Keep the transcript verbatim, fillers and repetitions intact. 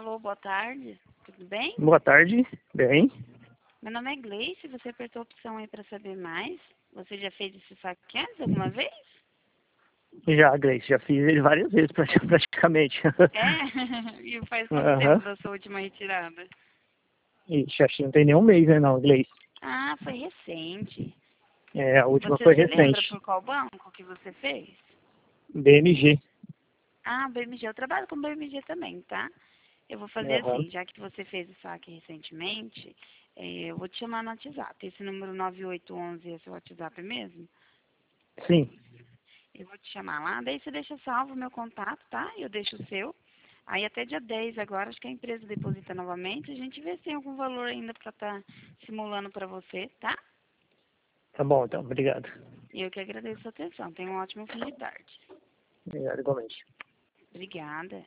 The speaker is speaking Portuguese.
Alô, boa tarde. Tudo bem? Boa tarde, bem. Meu nome é Gleice, você apertou a opção aí para saber mais. Você já fez esse saque antes alguma vez? Já, Grace, já fiz ele várias vezes prati- praticamente. É? E faz quanto Aham. tempo da sua última retirada? Ixi, acho que não tem nenhum mês, né, não, Grace. Ah, foi recente. É, a última Você foi se lembra recente. por qual banco que você fez? B M G. Ah, B M G. Eu trabalho com B M G também, tá? Eu vou fazer Aham. assim, já que você fez o saque recentemente, eh, eu vou te chamar no WhatsApp. Esse número nove oito um um é seu WhatsApp mesmo? Sim, Eu vou te chamar lá, daí você deixa salvo o meu contato, tá? Eu deixo o seu. Aí até dia dez agora, acho que a empresa deposita novamente. A gente vê se tem algum valor ainda para estar simulando para você, tá? tá bom, então, obrigado. E eu que agradeço a atenção. Tenha um ótimo fim de tarde. Obrigado igualmente. Obrigada.